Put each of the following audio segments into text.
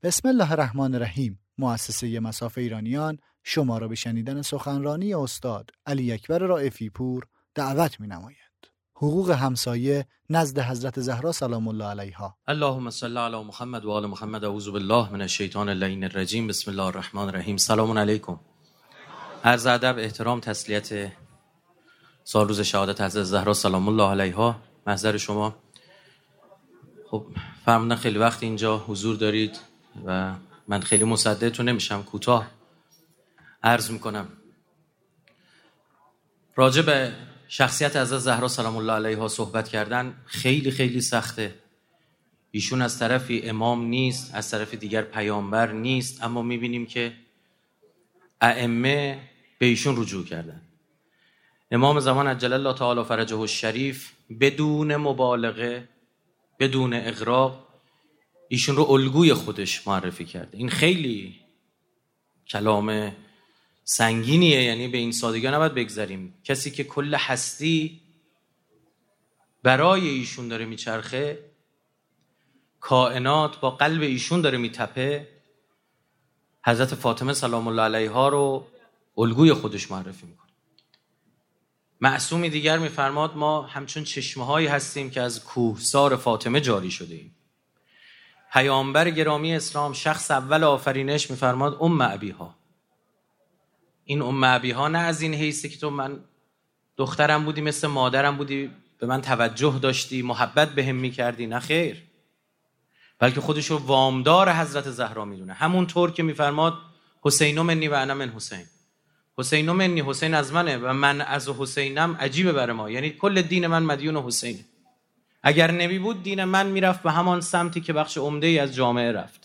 بسم الله الرحمن الرحیم. مؤسسه مصاف ایرانیان شما را به شنیدن سخنرانی استاد علی اکبر رائفی پور دعوت می‌نماید. حقوق همسایه نزد حضرت زهرا سلام الله علیها. اللهم صل علی محمد و آل محمد. اعوذ بالله من الشیطان اللعین الرجیم. بسم الله الرحمن الرحیم. سلام علیکم. عرض ادب، احترام، تسلیت سال روز شهادت حضرت زهرا سلام الله علیها محضر شما. خب فرمودن خیلی وقت اینجا حضور دارید و من خیلی مصدقتون نمیشم، کوتاه عرض میکنم. راجع به شخصیت حضرت زهرا سلام الله علیها صحبت کردن خیلی خیلی سخته. ایشون از طرفی امام نیست، از طرف دیگر پیامبر نیست، اما میبینیم که ائمه به ایشون رجوع کردن. امام زمان عجل الله تعالی فرجه الشریف بدون مبالغه، بدون اغراق، ایشون رو الگوی خودش معرفی کرده. این خیلی کلام سنگینیه، یعنی به این سادگی نباید بگذاریم. کسی که کل هستی برای ایشون داره میچرخه، کائنات با قلب ایشون داره میتپه، حضرت فاطمه سلام الله علیها رو الگوی خودش معرفی میکنه. معصومی دیگر میفرماد ما همچون چشمه‌هایی هستیم که از کوهسار فاطمه جاری شده ایم. پیامبر گرامی اسلام، شخص اول آفرینش، میفرماد ابیها. این ابیها نه از این حیثی که تو من دخترم بودی، مثل مادرم بودی، به من توجه داشتی، محبت بهم میکردی، نه خیر، بلکه خودشو وامدار حضرت زهرا میدونه. همونطور که میفرماد حسین منی و انا من حسین. حسین منی، حسین از منه و من از حسینم. عجیبه برای ما، یعنی کل دین من مدیون حسینه. اگر نبی بود دین من میرفت به همان سمتی که بخش عمده‌ای از جامعه رفت.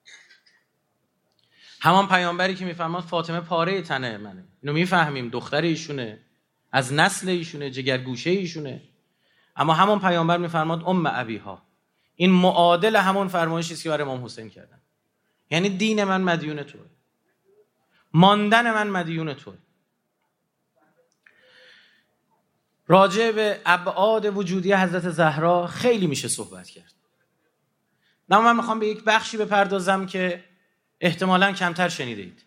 همان پیامبری که میفرماد فاطمه پاره تنه منه، اینو میفهمیم، دختر ایشونه، از نسل ایشونه، جگرگوشه ایشونه، اما همون پیامبر میفرماد ابیها. این معادل همون فرمایشی است که برای امام حسین کردن. یعنی دین من مدیون توه، ماندن من مدیون توه. راجع به ابعاد وجودی حضرت زهرا خیلی میشه صحبت کرد. اما من میخوام به یک بخشی بپردازم که احتمالاً کمتر شنیده اید.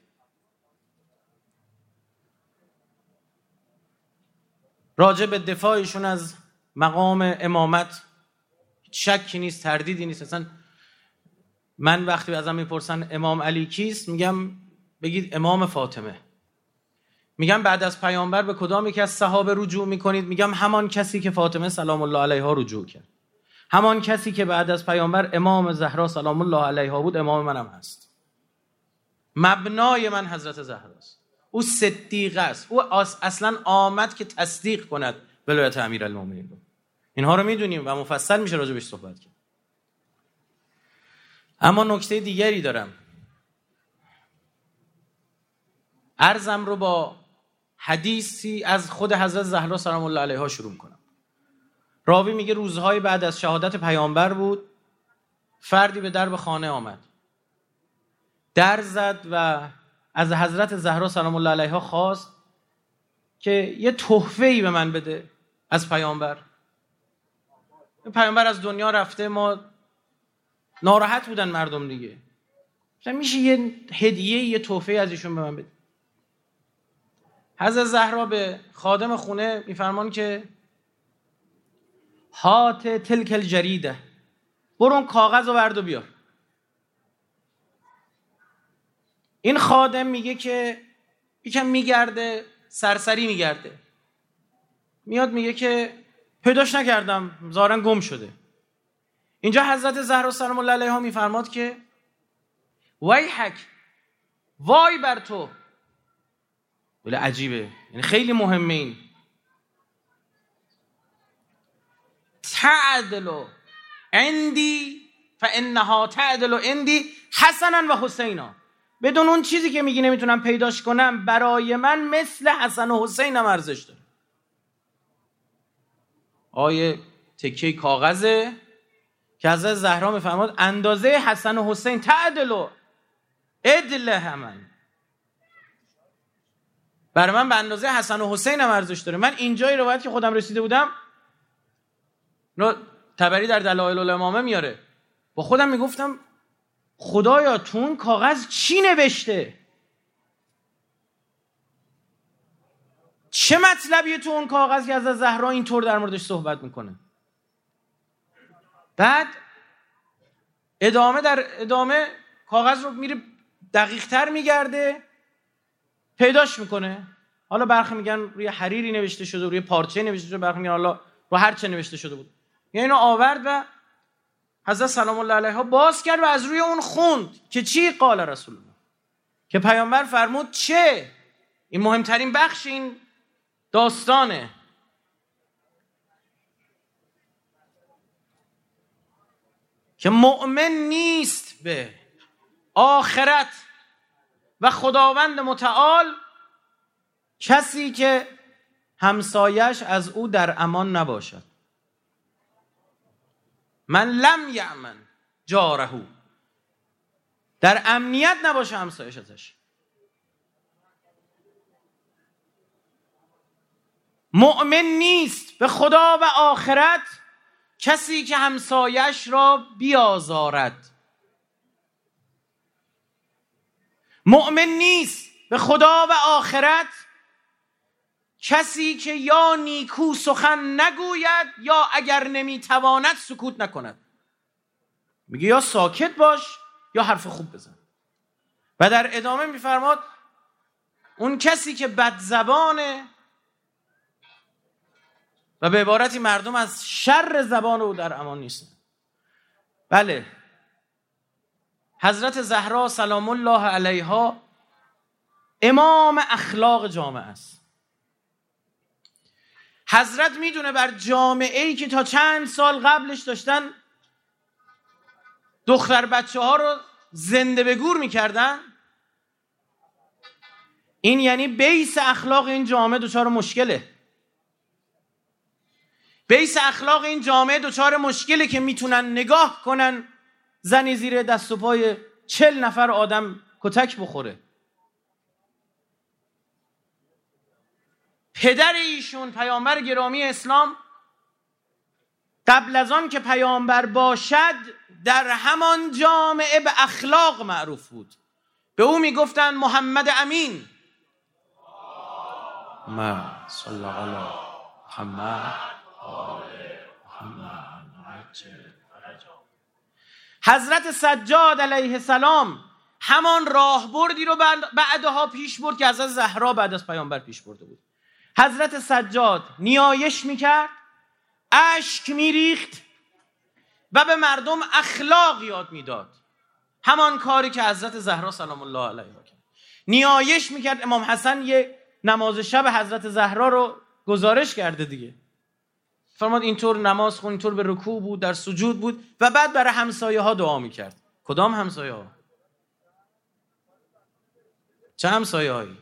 راجع به دفاعشون از مقام امامت شکی نیست، تردیدی نیست. اصلا من وقتی ازم میپرسن امام علی کیست، میگم بگید امام فاطمه. میگم بعد از پیامبر به کدام یک از صحابه رجوع میکنید؟ میگم همان کسی که فاطمه سلام الله علیها رجوع کرد، همان کسی که بعد از پیامبر امام زهرا سلام الله علیها بود، امام منم هست. مبنای من حضرت زهراست. او صدیقه است. او اصلا آمد که تصدیق کند ولایت امیرالمومنین رو. اینها رو میدونیم و مفصل میشه راجع بهش صحبت کرد. اما نکته دیگری دارم. عرضم رو با حدیثی از خود حضرت زهرا سلام الله علیها شروع کنم. راوی میگه روزهای بعد از شهادت پیامبر بود، فردی به درب خانه آمد، در زد و از حضرت زهرا سلام الله علیها خواست که یه تحفه‌ای به من بده از پیامبر. پیامبر از دنیا رفته، ما ناراحت بودن مردم دیگه، میشه یه هدیه، یه تحفه از ایشون به من بده. حضرت زهرا به خادم خونه میفرمان که هات تلک الجریده، برو اون کاغذ رو برد و بیار. این خادم میگه که یکم میگرده، سرسری میگرده، میاد میگه که پیداش نکردم، ظاهرا گم شده. اینجا حضرت زهرا سلام الله علیها میفرماد که ویحک، وای بر تو. ولی عجیبه، یعنی خیلی مهمه این. تعدل عندی فانها تعدل عندی حسنا و حسینا. بدون اون چیزی که میگی نمیتونم پیداش کنم، برای من مثل حسن و حسین هم ارزش داره. آیه تکه کاغذه که حضرت زهرا میفرماد اندازه حسن و حسین تعدل عدل همن، برای من به اندازه حسن و حسین هم ارزش داره. من اینجای روایت که خودم رسیده بودم، طبری در دلائل الامامه میاره، با خودم میگفتم خدایا تو اون کاغذ چی نوشته؟ چه مطلبیه تو اون کاغذ که از زهرا اینطور در موردش صحبت میکنه؟ بعد ادامه کاغذ رو میره دقیق تر میگرده، پیداش میکنه. حالا برخی میگن روی حریری نوشته شده، روی پارچه نوشته شده، برخی میگن حالا رو هر چه نوشته شده بود. یعنی اینو آورد و حضرت سلام الله علیها باز کرد و از روی اون خوند که چی قال رسول الله، که پیامبر فرمود چه؟ این مهمترین بخش این داستانه. که مؤمن نیست به آخرت و خداوند متعال کسی که همسایش از او در امان نباشد. من لم یأمن جاره، در امنیت نباشه همسایش ازش. مؤمن نیست به خدا و آخرت کسی که همسایش را بیازارد. مؤمن نیست به خدا و آخرت کسی که یا نیکو سخن نگوید یا اگر نمیتواند سکوت نکند. میگه یا ساکت باش یا حرف خوب بزن. و در ادامه میفرماد اون کسی که بد زبانه و به عبارتی مردم از شر زبان او در امان نیستن. بله، حضرت زهرا سلام الله علیها امام اخلاق جامعه است. حضرت میدونه بر جامعه‌ای که تا چند سال قبلش داشتن دختر بچه ها رو زنده به گور میکردن، این یعنی بیس اخلاق این جامعه دچار مشکله. بیس اخلاق این جامعه دچار مشکله که میتونن نگاه کنن زنی زیر دست و پای 40 نفر آدم کتک بخوره. پدر ایشون پیامبر گرامی اسلام قبل از آن که پیامبر باشد در همان جامعه به اخلاق معروف بود. به او میگفتن محمد امین. ما صلی الله علی محمد. حضرت سجاد علیه السلام همان راهبردی رو بعدها پیش برد که حضرت زهرا بعد از پیامبر پیش برده بود. حضرت سجاد نیایش میکرد، اشک میریخت و به مردم اخلاق یاد میداد. همان کاری که حضرت زهرا سلام الله علیها کرد. نیایش میکرد. امام حسن یه نماز شب حضرت زهرا رو گزارش کرده دیگه. فرمود اینطور نماز خون، اینطور به رکوع بود، در سجود بود و بعد برای همسایه ها دعا میکرد. کدام همسایه ها؟ چه همسایه هایی؟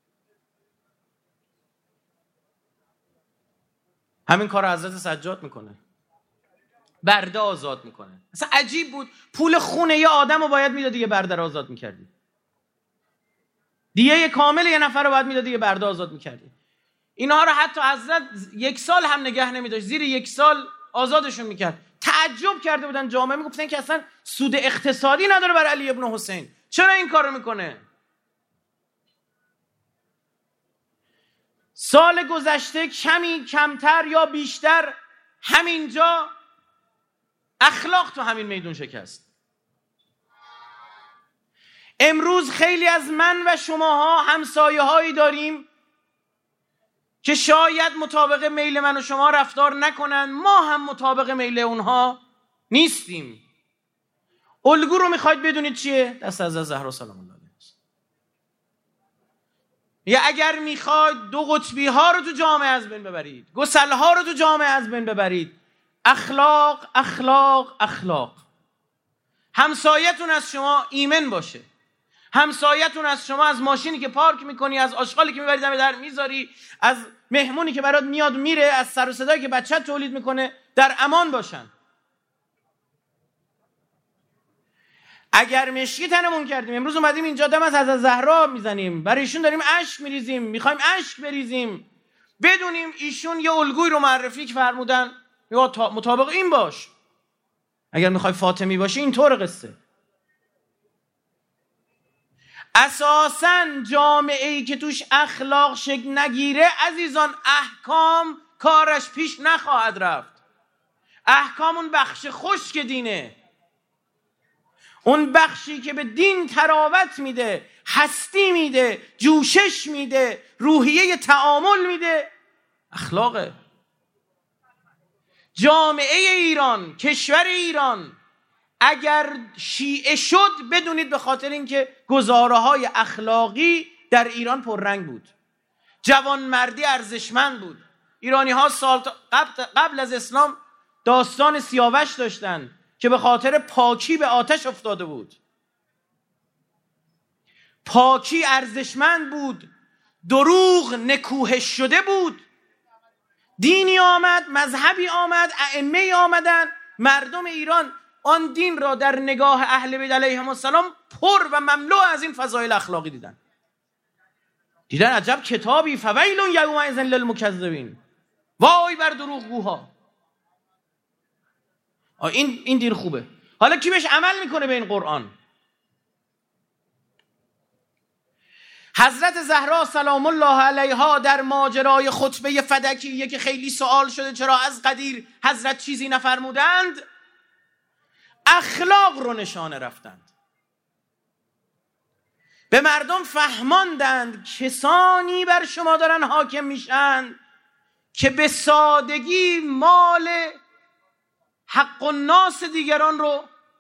همین کار حضرت سجاد میکنه، برده آزاد میکنه. اصلا عجیب بود، پول خونه یه آدم رو باید میدادی یه برده رو آزاد میکردی، دیگه کامل یه نفر رو باید میدادی یه برده آزاد میکردی. اینها رو حتی حضرت 1 سال هم نگه نمیداشت، زیر 1 سال آزادشون میکرد. تعجب کرده بودن جامعه، میگفتن که اصلا سود اقتصادی نداره برای علی ابن حسین، چرا این کار رو میکنه؟ سال گذشته کمی کمتر یا بیشتر همینجا اخلاق تو همین میدون شکست. امروز خیلی از من و شماها همسایه هایی داریم که شاید مطابق میل من و شما رفتار نکنن، ما هم مطابق میل اونها نیستیم. الگو رو میخواید بدونید چیه؟ دست از زهرا سلام الله علیها. یا اگر میخواید 2 قطبی ها رو تو جامعه از بین ببرید، گسل ها رو تو جامعه از بین ببرید، اخلاق اخلاق اخلاق. همسایتون از شما ایمن باشه، همسایتون از شما از ماشینی که پارک میکنی، از آشغالی که میبری دم در میذاری، از مهمونی که برات میاد میره، از سر و صدایی که بچت تولید میکنه در امان باشن. اگر مشکی تنمون کردیم، امروز اومدیم اینجا دم از حضرت زهرا میزنیم، برای ایشون داریم اشک میریزیم، میخوایم اشک بریزیم، بدونیم ایشون یه الگوی رو معرفی که فرمودن یا مطابق این باش. اگر میخوای فاطمی باشی اینطور قصه. اساساً جامعه‌ای که توش اخلاق شکل نگیره عزیزان، احکام کارش پیش نخواهد رفت. احکام اون بخش خشک دینه، اون بخشی که به دین تراوت میده، هستی میده، جوشش میده، روحیه تعامل میده، اخلاقه. جامعه ایران، کشور ایران اگر شیعه شد، بدونید به خاطر اینکه گزاره‌های اخلاقی در ایران پررنگ بود، جوانمردی ارزشمند بود. ایرانی‌ها سال قبل از اسلام داستان سیاوش داشتن که به خاطر پاکی به آتش افتاده بود. پاکی ارزشمند بود، دروغ نکوهش شده بود. دینی آمد، مذهبی آمد، ائمه آمدن، مردم ایران آن دین را در نگاه اهل بیت علیهم السلام پر و مملو از این فضایل اخلاقی دیدن عجب کتابی، فویل یومئذ للمکذبین، وای بر دروغگوها. این دین خوبه. حالا کی بهش عمل میکنه به این قرآن؟ حضرت زهرا سلام الله علیها در ماجرای خطبه فدکیه که خیلی سوال شده چرا از قدیر حضرت چیزی نفرمودند، اخلاق رو نشانه رفتند، به مردم فهماندند کسانی بر شما دارن حاکم میشن که به سادگی مال حق الناس دیگران رو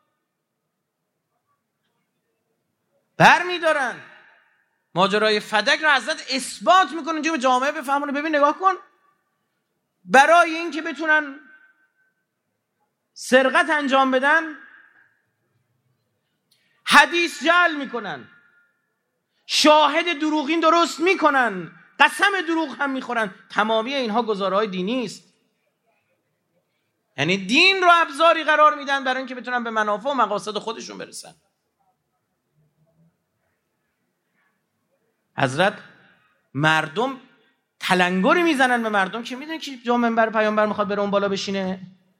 بر میدارن. ماجرای فدک رو حضرت اثبات میکنه جو به جامعه بفهمونه. ببین نگاه کن، برای این که بتونن سرقت انجام بدن حدیث جعل میکنن، شاهد دروغین درست میکنن، قسم دروغ هم میخورن. تمامی اینها گزارهای دینی است. یعنی دین رو ابزاری قرار میدن برای اینکه بتونن به منافع و مقاصد خودشون برسن. حضرت مردم تلنگری میزنن به مردم که میدونن که جا منبر پیامبر میخواد بره اون بالا بشینه.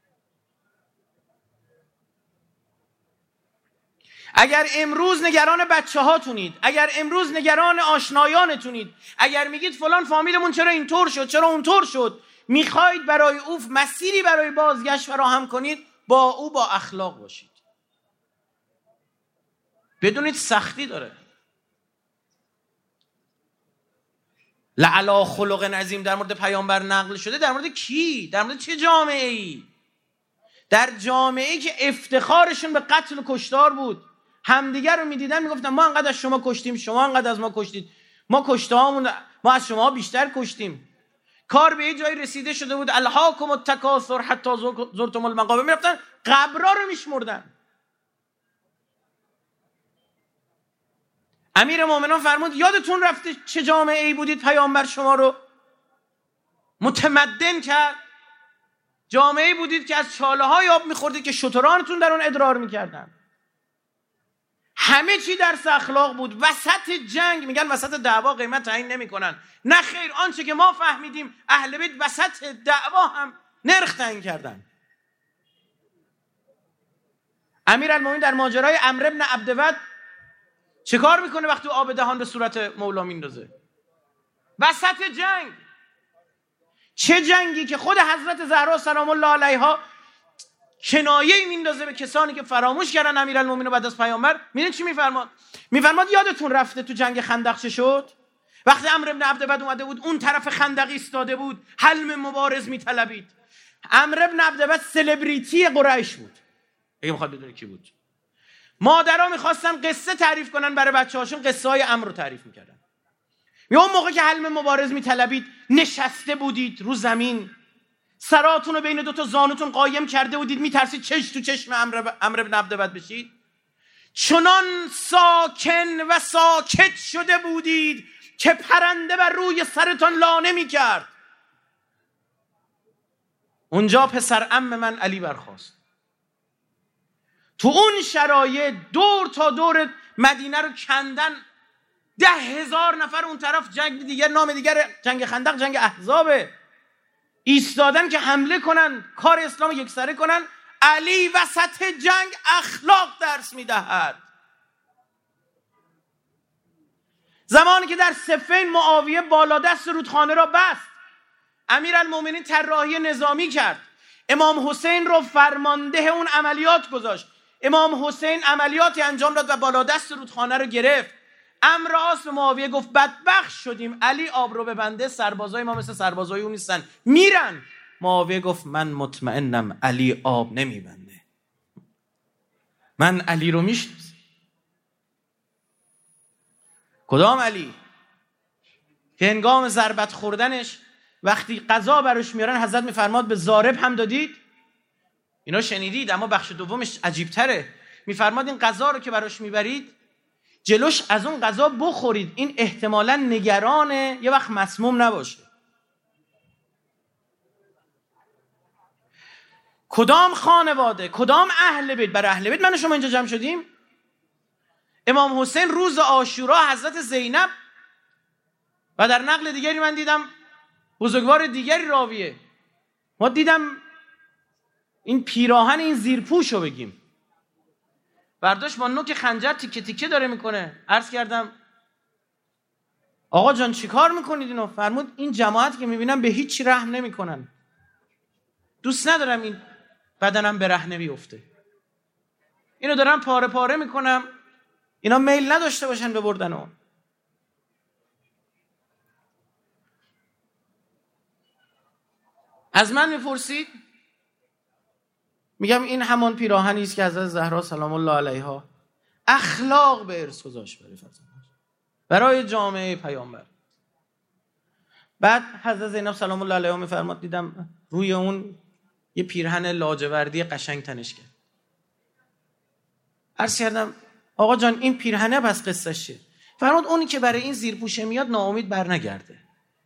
اگر امروز نگران بچه هاتونید، اگر امروز نگران آشنایانتونید، اگر میگید فلان فامیلمون چرا اینطور شد، چرا اونطور شد، میخواید برای او مسیری برای بازگشت فراهم کنید، با او با اخلاق باشید. بدونید سختی داره. لعلی خلق عظیم در مورد پیامبر نقل شده. در مورد کی؟ در مورد چه جامعه ای؟ در جامعه ای که افتخارشون به قتل و کشتار بود. همدیگر رو میدیدن میگفتن ما انقدر از شما کشتیم، شما انقدر از ما کشتید، ما کشتهامون ما از شما بیشتر کشتیم. کار به یه جایی رسیده شده بود الهاکم التکاثر حتی زرتم المقابر، میرفتن قبرا رو میشمردن. امیر مومنان فرمود یادتون رفته چه جامعه ای بودید پیامبر شما رو متمدن کرد؟ جامعه ای بودید که از چاله های آب میخوردید که شترانتون در اون ادرار میکردن. همه چی درس اخلاق بود. وسط جنگ میگن وسط دعوا قیمت تعیین نمیکنن. نه خیر، آنچه که ما فهمیدیم اهل بیت وسط دعوا هم نرخ تعیین کردن. امیرالمومنین در ماجرای عمرو بن عبدود چه کار میکنه وقتی آب دهان به صورت مولا میندازه؟ وسط جنگ. چه جنگی که خود حضرت زهرا سلام الله علیها کنایه‌ای میندازه به کسانی که فراموش کردن امیرالمومنین بعد از پیامبر. میدونید چی میفرماد؟ میفرماد یادتون رفته تو جنگ خندق چه شد؟ وقتی عمرو بن عبدود اومده بود اون طرف خندق ایستاده بود، حلم مبارز میطلبید. عمرو بن عبدود سلبریتی قریش بود. اگه میخواد بدونه کی بود. مادرها میخواستن قصه تعریف کنن برای بچه‌هاشون، قصه های عمرو رو تعریف میکردن. اون موقع که حلم مبارز میطلبید نشسته بودید رو زمین، سراتون رو بین دوتا زانوتون قایم کرده بودید، میترسید چش تو چشم عمرو بن عبدود بشید. چنان ساکن و ساکت شده بودید که پرنده بر روی سرتان لانه میکرد. اونجا پسر عم من علی برخاست. تو اون شرایط دور تا دور مدینه رو کندن. 10,000 نفر اون طرف جنگ دیگر، نام دیگر جنگ خندق جنگ احزابه، ایستادن که حمله کنن، کار اسلام یکسره کنن. علی وسط جنگ اخلاق درس میدهد. زمانی که در صفین معاویه بالادست رودخانه را بست، امیرالمومنین طراحی نظامی کرد، امام حسین رو فرمانده اون عملیات گذاشت، امام حسین عملیاتی انجام داد و بالادست رودخانه رو گرفت. امر عاص به معاویه گفت بدبخت شدیم، علی آب رو ببنده، سربازای ما مثل سربازای اون نیستن، میرن. معاویه گفت من مطمئنم علی آب نمیبنده، من علی رو میشناسم. کدام علی؟ که هنگام ضربت خوردنش وقتی غذا براش میارن حضرت میفرماد به ضارب هم دادید؟ اینا شنیدید، اما بخش دومش عجیب تره. میفرماد این غذا رو که براش میبرید جلوش از اون غذا بخورید، این احتمالاً نگرانه یه وقت مسموم نباشه. کدام خانواده، کدام اهل بیت؟ برای اهل بیت من و شما اینجا جمع شدیم. امام حسین روز عاشورا حضرت زینب، و در نقل دیگری من دیدم بزرگوار دیگری راویه، ما دیدم این پیراهن این زیرپوش رو بگیم برداشت با نوک خنجر تیکه تیکه داره میکنه. عرض کردم آقا جان چی کار میکنید اینو؟ فرمود این جماعت که میبینم به هیچ رحم نمیکنن، دوست ندارم این بدنم به رهنه بیفته، اینو دارم پاره پاره میکنم، اینا میل نداشته باشن ببردن اون. از من میپرسید، میگم این همان پیراهنی است که حضرت زهرا سلام الله علیها اخلاق به ارث گذاشت برای جامعه پیامبر. بعد حضرت زینب سلام الله علیها میفرماد دیدم روی اون یه پیرهن لاجوردی قشنگ تنش کرد. عرض کردم آقا جان این پیرهنه بس قصه‌ش چیه؟ فرمود اونی که برای این زیرپوشه میاد ناامید بر نگرده.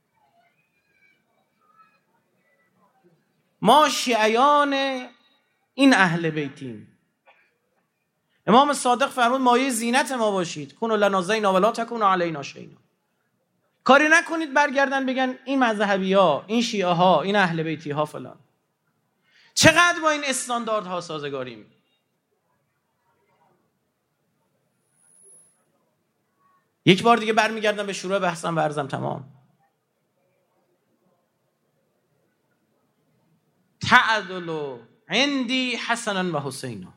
ما شیعیان این اهل بیتیم. امام صادق فرمود مایه زینت ما باشید، کونوا لنا زینا ولا تکونوا علینا شینا. کاری نکنید برگردن بگن این مذهبی ها، این شیعه ها، این اهل بیتی ها فلان. چقدر با این استانداردها سازگاریم؟ یک بار دیگه برمیگردم به شروع بحثم و عرضم تمام. تعدل عندي حسنا و حسینا.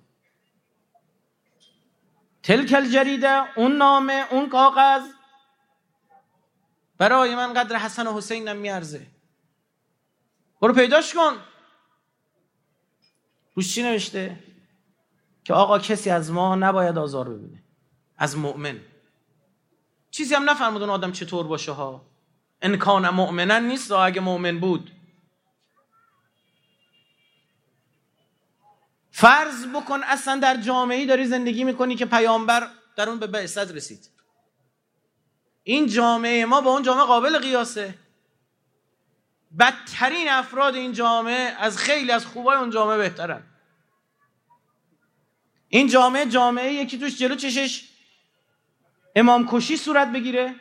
تلک الجریده، اون نامه، اون کاغذ برای من قدر حسن و حسینم میارزه. برو پیداش کن. روش چی نوشته؟ که آقا کسی از ما نباید آزار ببینه، از مؤمن. چیزی هم نفرمود اون آدم چطور باشه ها. ان کان مؤمنا نیست، اگه مؤمن بود. فرض بکن اصلا در جامعه‌ای داری زندگی میکنی که پیامبر در اون به بعثت رسید. این جامعه ما با اون جامعه قابل قیاسه. بدترین افراد این جامعه از خیلی از خوبای اون جامعه بهترن. این جامعه یکی توش جلو چشش امام کشی صورت بگیره،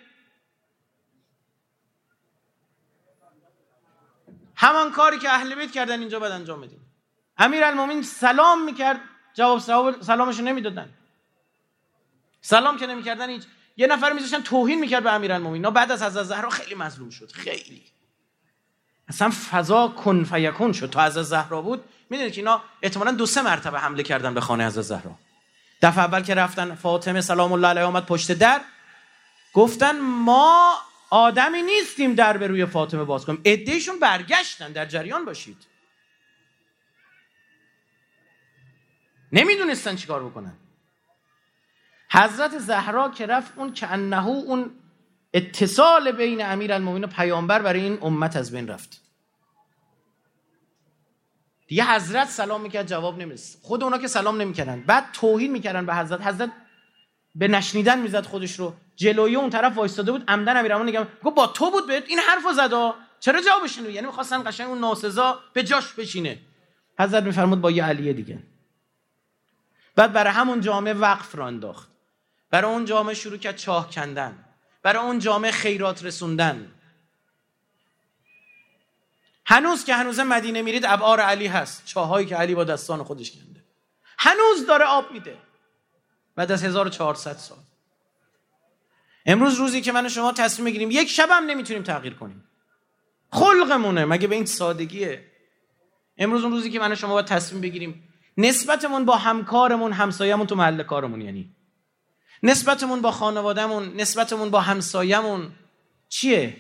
همان کاری که اهل بیت کردن اینجا بعد انجام بدیم. امیرالمومنین سلام میکرد، جواب سلامشو نمیدادن. سلام که نمیکردن، هیچ یه نفر میذاشتن توهین میکرد به امیرالمومنین. بعد از حضرت زهرا خیلی مظلوم شد، خیلی اصلا فضا کن فیکون شد. تا حضرت زهرا بود میدونید که اینا احتمالاً 2-3 مرتبه حمله کردن به خانه حضرت زهرا. دفعه اول که رفتن فاطمه سلام الله علیها اومد پشت در، گفتن ما آدمی نیستیم در به روی فاطمه باز کنیم. عده‌شون برگشتن، در جریان باشید. نمیدونستن چیکار بکنن. حضرت زهرا که رفت، اون که انه اون اتصال بین امیرالمومنین و پیامبر برای این امت از بین رفت. دیگه حضرت سلام میکرد جواب نمیرسید، خود اونا که سلام نمیکردن، بعد توهین میکردن به حضرت. حضرت به نشنیدن میزد خودش رو، جلوی اون طرف وایستاده بود. عمدن امیرالمومنین نگم گفت با تو بود بهت این حرفو زدا، چرا جوابش نمیدی؟ یعنی می‌خواستن قشنگ اون ناسزا به جاش بشینه. حضرت میفرمود با یه علی دیگه. بعد برای همون جامعه وقف را انداخت، برای اون جامعه شروع کرد چاه کندن، برای اون جامعه خیرات رسوندن. هنوز که هنوز مدینه میرید ابعار علی هست، چاهایی که علی با دستان خودش کنده، هنوز داره آب میده بعد از 1400 سال. امروز روزی که من و شما تصمیم بگیریم یک شب هم نمیتونیم تغییر کنیم، خلقمونه، مگه به این سادگیه؟ امروز اون روزی که من و شما باید تصمیم بگیریم نسبتمون با همکارمون، همسایه‌مون تو محل کارمون، یعنی نسبتمون با خانوادهمون، نسبتمون با همسایه‌مون چیه؟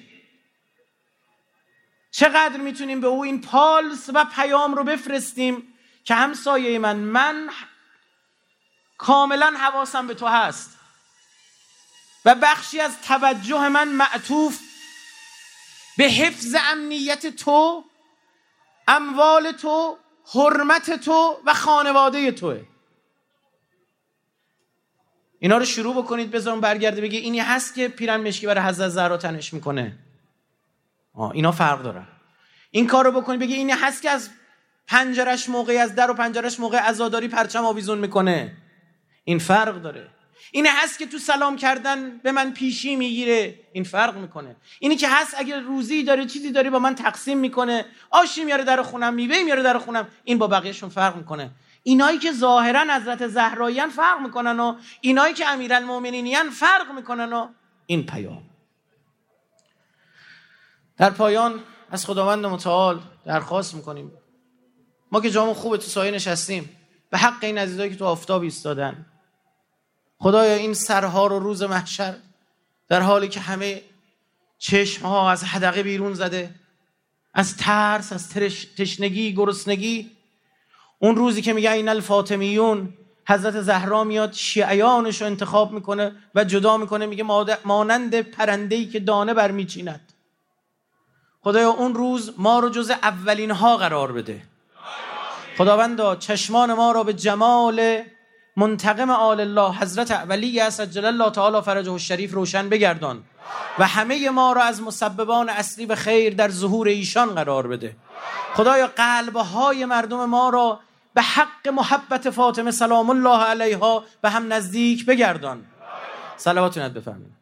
چقدر میتونیم به او این پالس و پیام رو بفرستیم که همسایه من کاملا حواسم به تو هست و بخشی از توجه من معطوف به حفظ امنیت تو، اموال تو، حرمت تو و خانواده توه. اینا رو شروع بکنید، بذارم برگرده بگه اینی هست که پیرن مشکی برای حضرت زهرا تنش میکنه. اینا فرق داره. این کار رو بکنید بگه اینی هست که از پنجرش موقعی از در و پنجرش موقع عزاداری پرچم آویزون میکنه. این فرق داره. اینی هست که تو سلام کردن به من پیشی میگیره. این فرق میکنه. اینی که هست اگر روزی داره چیزی داره با من تقسیم میکنه، آشی میاره در خونم، میوه میاره در خونم، این با بقیه‌شون فرق میکنه. اینایی که ظاهرا حضرت زهراییان فرق میکنن و اینایی که امیرالمومنینیان فرق میکنن و این پیام. در پایان از خداوند متعال درخواست میکنیم، ما که جامون خوبه تو سایه نشستیم، به حق این عزیزایی که تو آفتاب ایستادن، خدایا این سرها رو روز محشر در حالی که همه چشمها از حدقه بیرون زده، از ترس، از تشنگی، گرسنگی، اون روزی که میگه این الفاطمیون، حضرت زهرا میاد شیعیانش رو انتخاب میکنه و جدا میکنه، میگه مانند پرنده‌ای که دانه برمیچیند. خدایا اون روز ما رو جز اولین ها قرار بده. خداوندا چشمان ما را به جمال منتقم آل الله حضرت ولی عجل الله تعالی فرجه الشریف روشن بگردان و همه ما را از مسببان اصلی و خیر در ظهور ایشان قرار بده. خدایا قلب‌های مردم ما را به حق محبت فاطمه سلام الله علیها به هم نزدیک بگردان. صلواتونت بفرمایید.